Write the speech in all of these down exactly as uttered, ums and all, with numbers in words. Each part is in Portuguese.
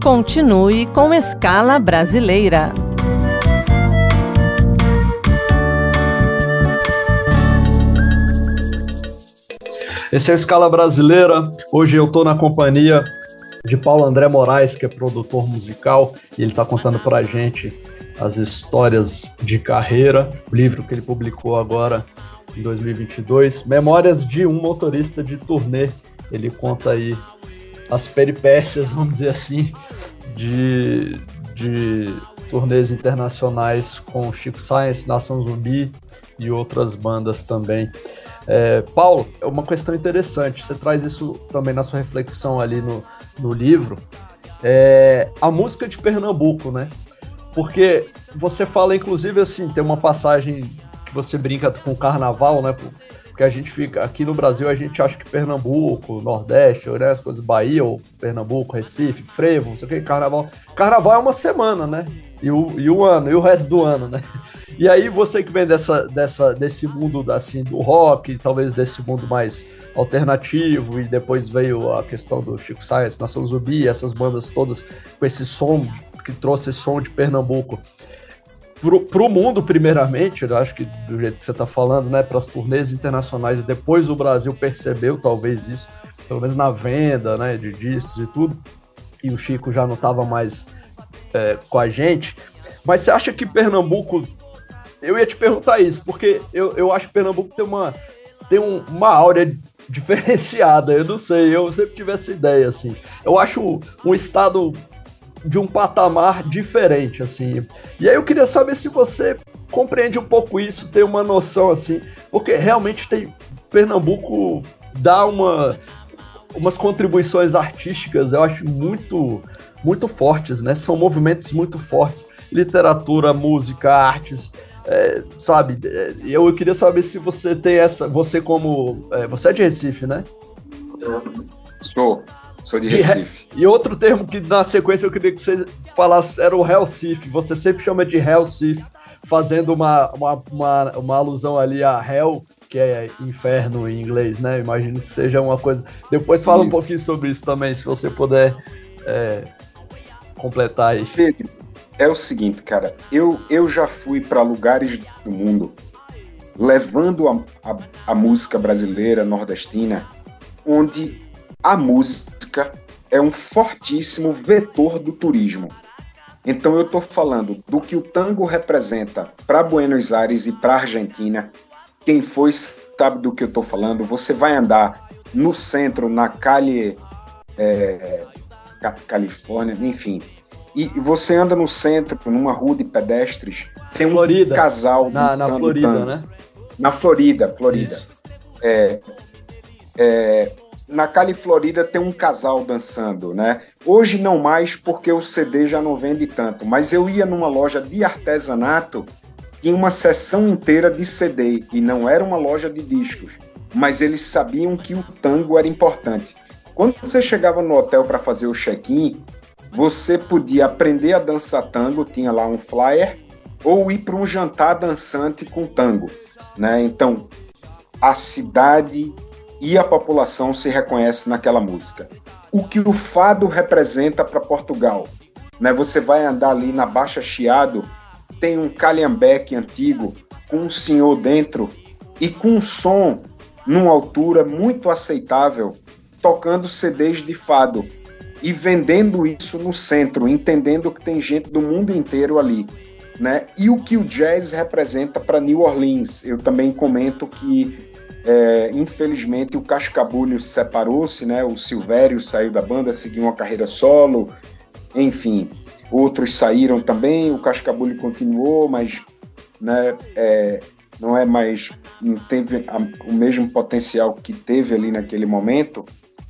Continue com Escala Brasileira. Esse é a Escala Brasileira. Hoje eu estou na companhia de Paulo André Moraes, que é produtor musical, e ele está contando para a gente as histórias de carreira, o livro que ele publicou agora em dois mil e vinte e dois, Memórias de um Motorista de Turnê. Ele conta aí as peripécias, vamos dizer assim, de, de turnês internacionais com Chico Science, Nação Zumbi e outras bandas também. É, Paulo, é uma questão interessante, você traz isso também na sua reflexão ali no, no livro, é, a música de Pernambuco, né? Porque você fala, inclusive, assim, tem uma passagem que você brinca com o carnaval, né? Porque a gente fica, aqui no Brasil, a gente acha que Pernambuco, Nordeste, né, as coisas, Bahia, ou Pernambuco, Recife, Frevo, não sei o que, carnaval. Carnaval é uma semana, né? E o, e o ano, e o resto do ano, né? E aí você que vem dessa, dessa, desse mundo assim, do rock, talvez desse mundo mais alternativo, e depois veio a questão do Chico Science, Nação Zumbi, essas bandas todas com esse som, que trouxe esse som de Pernambuco para o mundo, primeiramente, eu acho que do jeito que você está falando, né, para as turnês internacionais, e depois o Brasil percebeu talvez isso, pelo menos na venda, né, de discos e tudo, e o Chico já não estava mais é, com a gente. Mas você acha que Pernambuco, eu ia te perguntar isso, porque eu, eu acho que Pernambuco tem uma, tem um, uma áurea diferenciada, eu não sei, eu sempre tive essa ideia, assim, eu acho um estado de um patamar diferente, assim. E aí eu queria saber se você compreende um pouco isso, tem uma noção, assim, porque realmente tem, Pernambuco dá uma, umas contribuições artísticas, eu acho, muito, muito fortes, né? São movimentos muito fortes, literatura, música, artes, é, sabe? Eu, eu queria saber se você tem essa, você como, é, você é de Recife, né? Sou. Sou de Recife. E outro termo que na sequência eu queria que você falasse era o Hellsif. Você sempre chama de Hellsif, fazendo uma, uma, uma, uma alusão ali a Hell, que é inferno em inglês, né? Imagino que seja uma coisa... Depois fala isso. Um pouquinho sobre isso também, se você puder é, completar aí. Pedro, é o seguinte, cara. Eu, eu já fui para lugares do mundo levando a, a, a música brasileira, nordestina, onde a música é um fortíssimo vetor do turismo. Então eu estou falando do que o tango representa para Buenos Aires e para a Argentina. Quem foi sabe do que eu estou falando. Você vai andar no centro, na Cali, é, Califórnia, enfim. E você anda no centro, numa rua de pedestres, tem um Florida. casal na, dançando na Florida, tango. né? Na Florida, Florida. É, é, na Califlórida tem um casal dançando, né? Hoje não mais, porque o C D já não vende tanto, mas eu ia numa loja de artesanato, tinha uma seção inteira de C D, e não era uma loja de discos, mas eles sabiam que o tango era importante. Quando você chegava no hotel para fazer o check-in, você podia aprender a dançar tango, tinha lá um flyer, ou ir para um jantar dançante com tango, né? Então, a cidade e a população se reconhece naquela música. O que o fado representa para Portugal, né? Você vai andar ali na Baixa Chiado, tem um calhambeque antigo com um senhor dentro e com um som numa altura muito aceitável, tocando C Ds de fado e vendendo isso no centro, entendendo que tem gente do mundo inteiro ali, né? E o que o jazz representa para New Orleans. Eu também comento que É, infelizmente o Cascabulho separou-se, né? O Silvério saiu da banda, seguiu uma carreira solo, enfim, outros saíram também, o Cascabulho continuou, mas né, é, não é mais, não teve a, o mesmo potencial que teve ali naquele momento,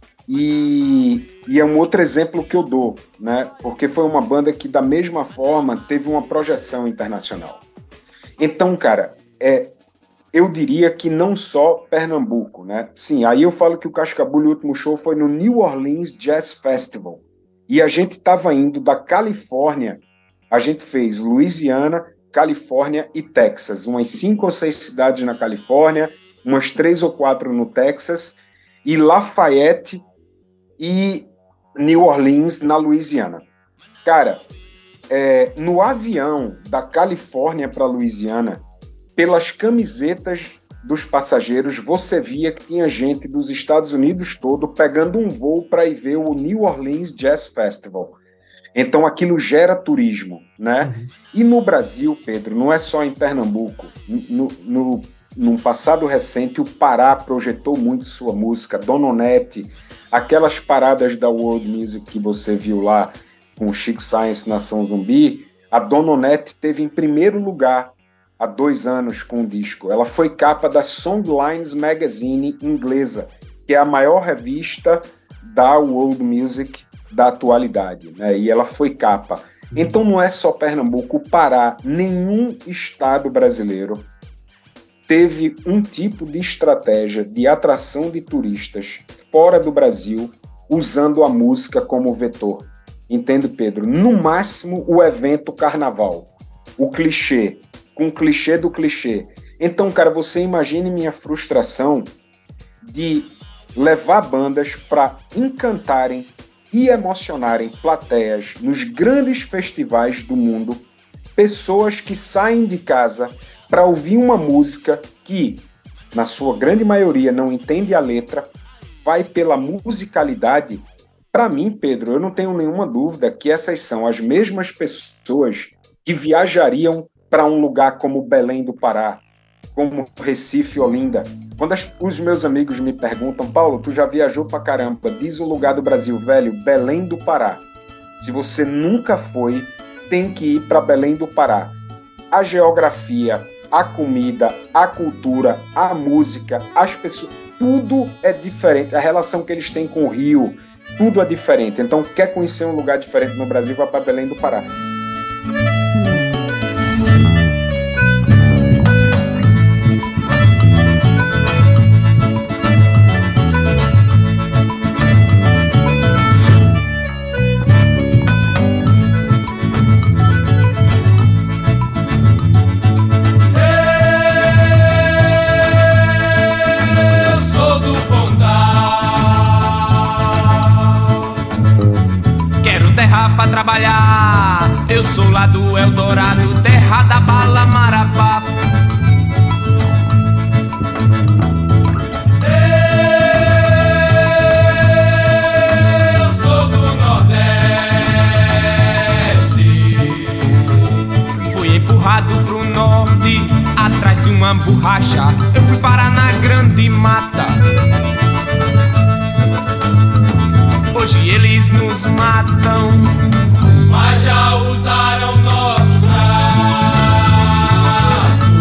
e, e é um outro exemplo que eu dou, né? Porque foi uma banda que da mesma forma teve uma projeção internacional. Então, cara, é eu diria que não só Pernambuco, né? Sim, aí eu falo que o Cascabulho, o último show foi no New Orleans Jazz Festival. E a gente estava indo da Califórnia, a gente fez Louisiana, Califórnia e Texas. Umas cinco ou seis cidades na Califórnia, umas três ou quatro no Texas, e Lafayette e New Orleans, na Louisiana. Cara, é, no avião da Califórnia para Louisiana, pelas camisetas dos passageiros, você via que tinha gente dos Estados Unidos todo pegando um voo para ir ver o New Orleans Jazz Festival. Então aquilo gera turismo, né? Uhum. E no Brasil, Pedro, não é só em Pernambuco. No, no, no passado recente, o Pará projetou muito sua música, Dona Onete, aquelas paradas da World Music que você viu lá com o Chico Science, Nação Zumbi, a Dona Onete teve em primeiro lugar há dois anos com o disco. Ela foi capa da Songlines Magazine inglesa, que é a maior revista da World Music da atualidade, né? E ela foi capa. Então não é só Pernambuco, o Pará, nenhum estado brasileiro teve um tipo de estratégia de atração de turistas fora do Brasil usando a música como vetor. Entende, Pedro? No máximo o evento carnaval, o clichê, com o clichê do clichê. Então, cara, você imagine minha frustração de levar bandas para encantarem e emocionarem plateias nos grandes festivais do mundo, pessoas que saem de casa para ouvir uma música que, na sua grande maioria, não entende a letra, vai pela musicalidade. Para mim, Pedro, eu não tenho nenhuma dúvida que essas são as mesmas pessoas que viajariam para um lugar como Belém do Pará, como Recife, Olinda. Quando as, os meus amigos me perguntam, Paulo, tu já viajou pra caramba, diz um lugar do Brasil, velho, Belém do Pará. Se você nunca foi, tem que ir para Belém do Pará. A geografia, a comida, a cultura, a música, as pessoas, tudo é diferente. A relação que eles têm com o Rio, tudo é diferente. Então, quer conhecer um lugar diferente no Brasil, vai para Belém do Pará. Pra trabalhar, eu sou lá do Eldorado, terra da bala Marabá. Eu sou do Nordeste, fui empurrado pro norte, atrás de uma borracha, eu fui parar na grande mata. Hoje eles nos matam, mas já usaram nossos braços.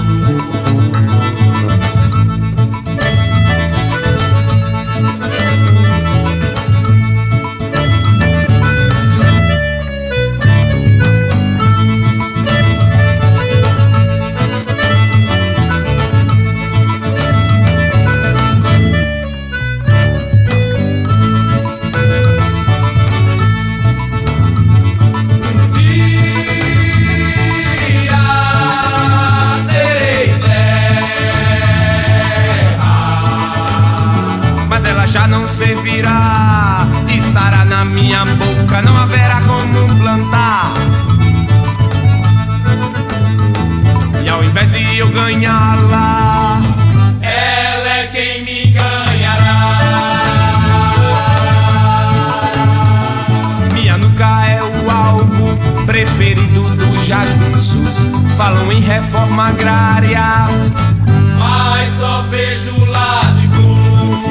Já não servirá, estará na minha boca, não haverá como plantar. E ao invés de eu ganhá-la, ela é quem me ganhará. Minha nuca é o alvo preferido dos jagunços, falam em reforma agrária, mas só vejo lá de fundo.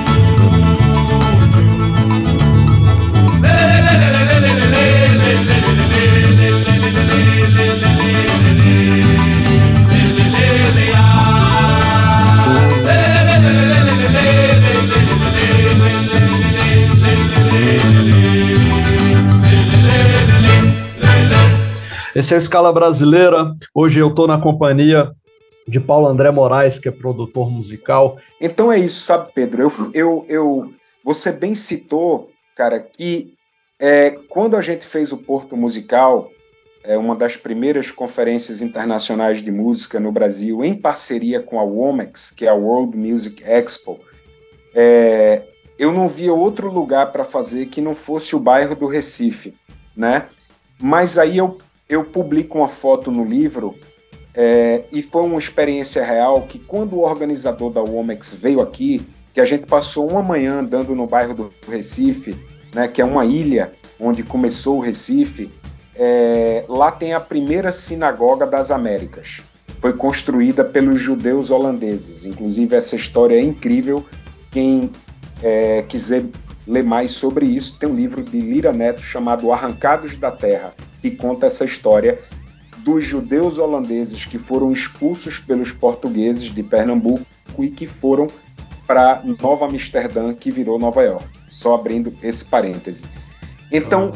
Esse é o Escala Brasileira. Hoje eu estou na companhia de Paulo André Moraes, que é produtor musical. Então é isso, sabe, Pedro? Eu, eu, eu, você bem citou, cara, que é, quando a gente fez o Porto Musical, é uma das primeiras conferências internacionais de música no Brasil, em parceria com a Womex, que é a World Music Expo, é, eu não via outro lugar para fazer que não fosse o bairro do Recife, né? Mas aí eu, eu publico uma foto no livro, é, e foi uma experiência real que quando o organizador da Womex veio aqui, que a gente passou uma manhã andando no bairro do Recife, né, que é uma ilha onde começou o Recife, é, lá tem a primeira sinagoga das Américas. Foi construída pelos judeus holandeses. Inclusive, essa história é incrível. Quem é, quiser ler mais sobre isso, tem um livro de Lira Neto chamado Arrancados da Terra, que conta essa história dos judeus holandeses que foram expulsos pelos portugueses de Pernambuco e que foram para Nova Amsterdã, que virou Nova York. Só abrindo esse parêntese. Então,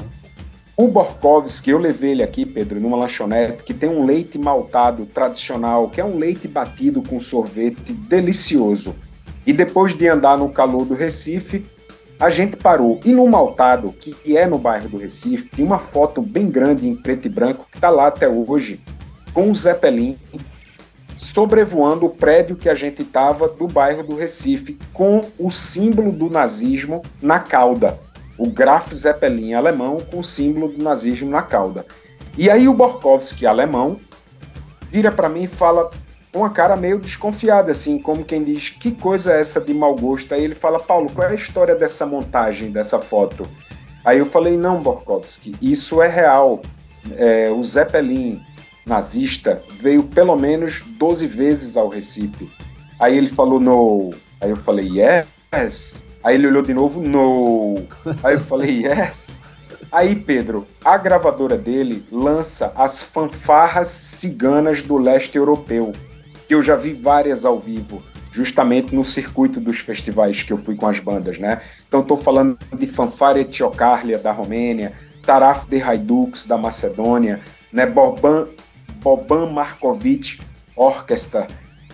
o Borkowski, eu levei ele aqui, Pedro, numa lanchonete que tem um leite maltado tradicional, que é um leite batido com sorvete delicioso. E depois de andar no calor do Recife, a gente parou. E no maltado, que é no bairro do Recife, tem uma foto bem grande em preto e branco, que está lá até hoje, com o Zeppelin sobrevoando o prédio que a gente estava do bairro do Recife, com o símbolo do nazismo na cauda. O Graf Zeppelin alemão com o símbolo do nazismo na cauda. E aí o Borkowski, alemão, vira para mim e fala com uma cara meio desconfiada, assim, como quem diz, que coisa é essa de mau gosto? Aí ele fala, Paulo, qual é a história dessa montagem, dessa foto? Aí eu falei, não, Borkowski, isso é real. É, o Zeppelin nazista veio pelo menos doze vezes ao Recife. Aí ele falou, no. Aí eu falei, yes. Aí ele olhou de novo, no. Aí eu falei, yes. Aí, Pedro, a gravadora dele lança as fanfarras ciganas do leste europeu, que eu já vi várias ao vivo, justamente no circuito dos festivais que eu fui com as bandas, né? Então estou falando de Fanfare Etiokarlia, da Romênia, Taraf de Haiduks, da Macedônia, né? Boban, Boban Markovic Orchestra.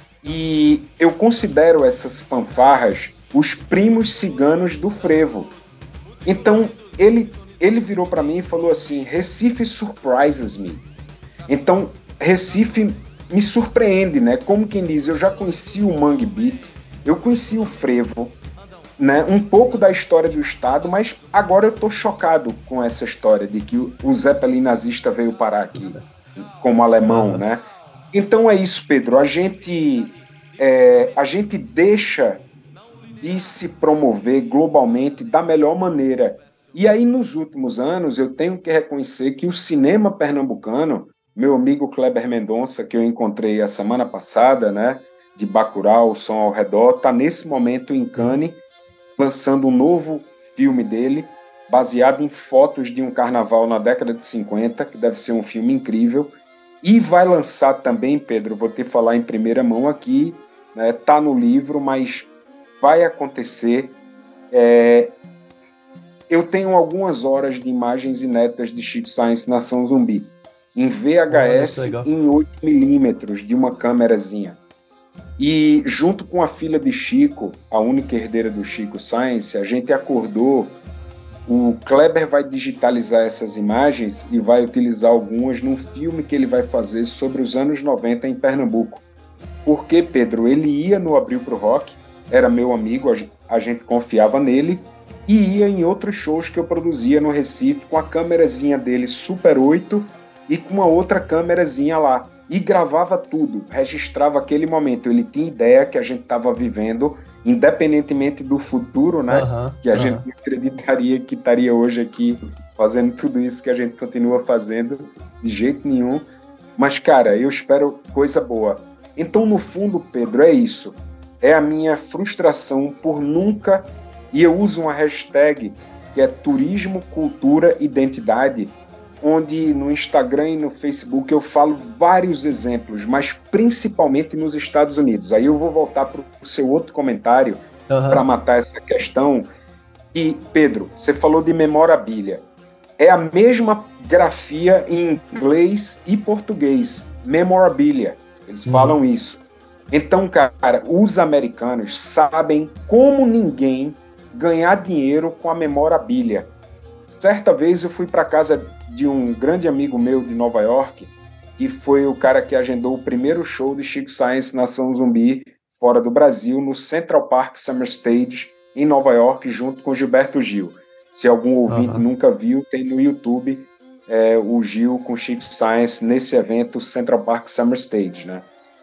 E eu considero essas fanfarras os primos ciganos do frevo. Então, ele, ele virou para mim e falou assim, Recife surprises me. Então, Recife me surpreende, né? Como quem diz, eu já conheci o Mangue Beat, eu conheci o frevo, né? Um pouco da história do Estado, mas agora eu tô chocado com essa história de que o Zeppelin nazista veio parar aqui, como alemão, né? Então é isso, Pedro, a gente, é, a gente deixa de se promover globalmente da melhor maneira. E aí, nos últimos anos, eu tenho que reconhecer que o cinema pernambucano, meu amigo Kleber Mendonça, que eu encontrei a semana passada, né, de Bacurau, Som ao Redor, está nesse momento em Cannes, lançando um novo filme dele, baseado em fotos de um carnaval na década de cinquenta, que deve ser um filme incrível, e vai lançar também, Pedro, vou te falar em primeira mão aqui, né, tá no livro, mas vai acontecer. É, eu tenho algumas horas de imagens inéditas de Chico Science Nação Zumbi, em V H S, oh, em oito milímetros, de uma câmerazinha. E junto com a filha de Chico, a única herdeira do Chico Science, a gente acordou, o Kleber vai digitalizar essas imagens e vai utilizar algumas num filme que ele vai fazer sobre os anos noventa em Pernambuco. Porque, Pedro, ele ia no Abril pro Rock, era meu amigo, a gente confiava nele, e ia em outros shows que eu produzia no Recife com a câmerazinha dele Super oito e com uma outra câmerazinha lá. E gravava tudo, registrava aquele momento. Ele tinha ideia que a gente estava vivendo, independentemente do futuro, né? Uhum, que a uhum. gente não acreditaria que estaria hoje aqui fazendo tudo isso que a gente continua fazendo, de jeito nenhum. Mas, cara, eu espero coisa boa. Então, no fundo, Pedro, é isso. É a minha frustração por nunca, e eu uso uma hashtag que é turismo, cultura, identidade, onde no Instagram e no Facebook eu falo vários exemplos, mas principalmente nos Estados Unidos. Aí eu vou voltar para o seu outro comentário uhum. para matar essa questão. E, Pedro, você falou de memorabilia. É a mesma grafia em inglês e português, memorabilia. Eles uhum. falam isso. Então, cara, os americanos sabem como ninguém ganhar dinheiro com a memorabilia. Certa vez eu fui para casa de um grande amigo meu de Nova York, que foi o cara que agendou o primeiro show de Chico Science Nação Zumbi fora do Brasil, no Central Park Summer Stage, em Nova York, junto com Gilberto Gil. Se algum ouvinte uhum. nunca viu, tem no YouTube é, o Gil com Chico Science nesse evento Central Park Summer Stage, né?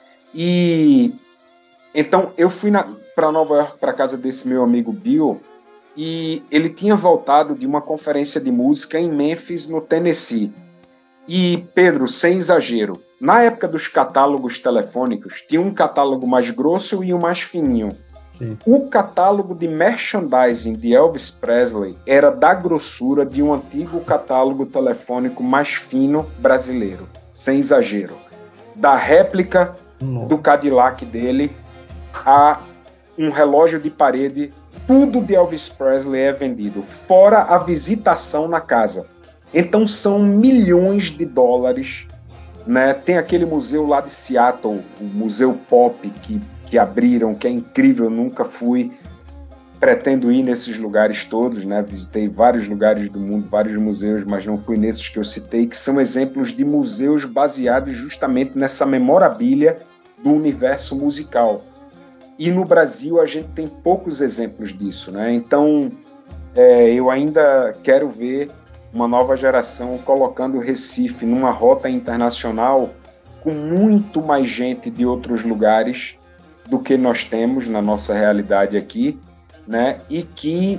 E então eu fui para Nova York, para casa desse meu amigo Bill, e ele tinha voltado de uma conferência de música em Memphis, no Tennessee. E, Pedro, sem exagero, na época dos catálogos telefônicos, tinha um catálogo mais grosso e um mais fininho. Sim. O catálogo de merchandising de Elvis Presley era da grossura de um antigo catálogo telefônico mais fino brasileiro, sem exagero. Da réplica Não. do Cadillac dele a um relógio de parede, tudo de Elvis Presley é vendido, fora a visitação na casa. Então são milhões de dólares, né? Tem aquele museu lá de Seattle, o Museu Pop, que, que abriram, que é incrível, nunca fui, pretendo ir nesses lugares todos, né? Visitei vários lugares do mundo, vários museus, mas não fui nesses que eu citei, que são exemplos de museus baseados justamente nessa memorabilia do universo musical. E no Brasil a gente tem poucos exemplos disso, né? Então é, eu ainda quero ver uma nova geração colocando o Recife numa rota internacional com muito mais gente de outros lugares do que nós temos na nossa realidade aqui, né? E que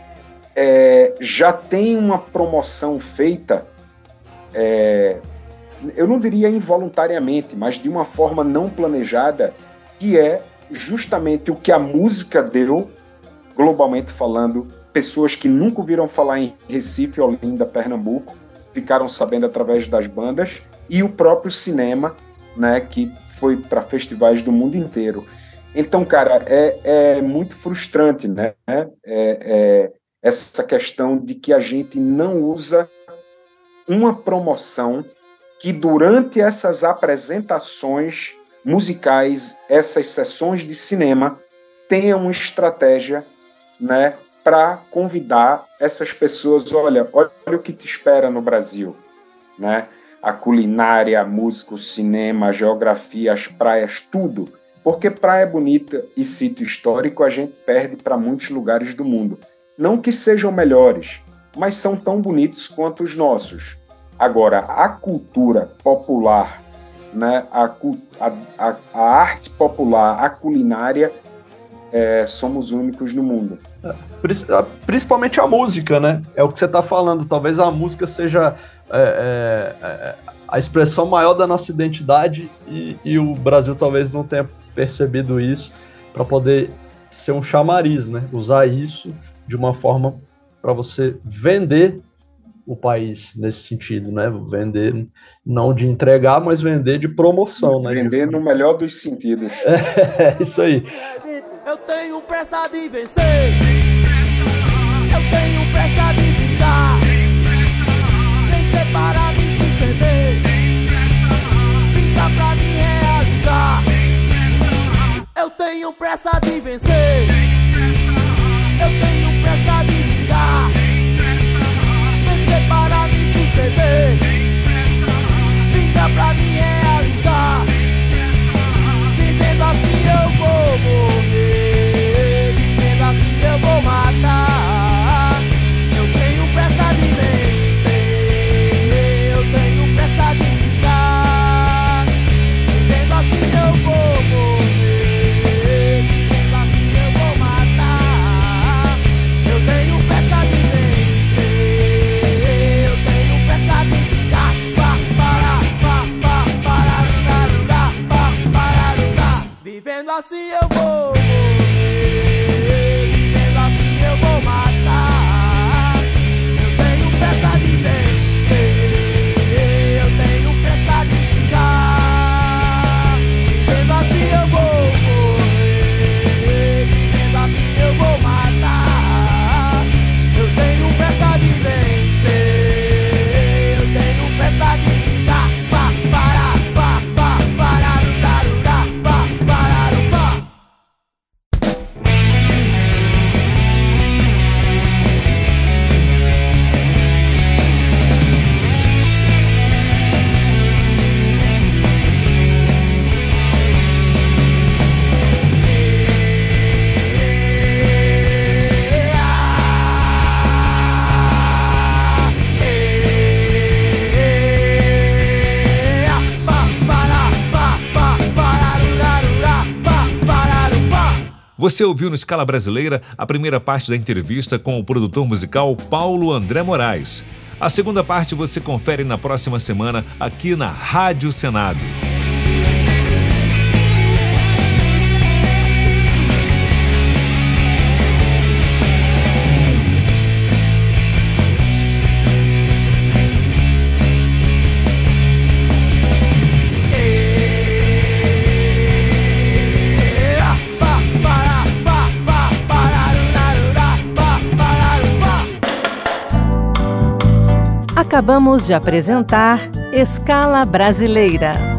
é, já tem uma promoção feita, é, eu não diria involuntariamente, mas de uma forma não planejada, que é justamente o que a música deu, globalmente falando. Pessoas que nunca ouviram falar em Recife, Olinda, Pernambuco, ficaram sabendo através das bandas, e o próprio cinema, né, que foi para festivais do mundo inteiro. Então, cara, é, é muito frustrante, né? É, é, essa questão de que a gente não usa uma promoção que durante essas apresentações musicais, essas sessões de cinema, tenha uma estratégia, né, para convidar essas pessoas, olha, olha o que te espera no Brasil, né? A culinária, a música, o cinema, a geografia, as praias, tudo. Porque praia bonita e sítio histórico a gente perde para muitos lugares do mundo. Não que sejam melhores, mas são tão bonitos quanto os nossos. Agora, a cultura popular, né? a, a, a, a arte popular, a culinária, é, somos únicos no mundo. Principalmente a música, né? É o que você está falando. Talvez a música seja é, é, a expressão maior da nossa identidade e, e o Brasil talvez não tenha percebido isso para poder ser um chamariz, né? Usar isso de uma forma para você vender o país nesse sentido, né? Vender, não de entregar, mas vender de promoção, né? Vender no melhor dos sentidos. É, é isso aí. Eu tenho pressa de vencer. Eu tenho pressa de vingar. Vencer para me suceder. Fica pra me realizar. Eu tenho pressa de vencer. Eu tenho pressa de vingar. Vencer para me suceder. Fica pra me realizar. Vivendo assim eu vou morrer. Vivendo assim eu vou matar. Eu tenho pressa de vencer. Eu tenho pressa de vingar. Vivendo assim eu vou morrer. Vivendo assim eu vou matar. Eu tenho pressa de vencer. Eu tenho pressa de vingar. Pá, para, pá, pá, para, lugar, lugar, pá, para, lugar. Vivendo assim eu vou morrer. Vivendo assim eu vou matar. Eu tenho pressa de vencer. Eu tenho pressa de vingar. Vivendo assim eu vou morrer. Vivendo assim eu vou matar. Eu tenho pressa de vencer. Eu tenho pressa de vingar. Pá, para, pá, pá, para, lugar, lugar, pá, para, lugar. Você ouviu no Escala Brasileira a primeira parte da entrevista com o produtor musical Paulo André Moraes. A segunda parte você confere na próxima semana aqui na Rádio Senado. Acabamos de apresentar Escala Brasileira.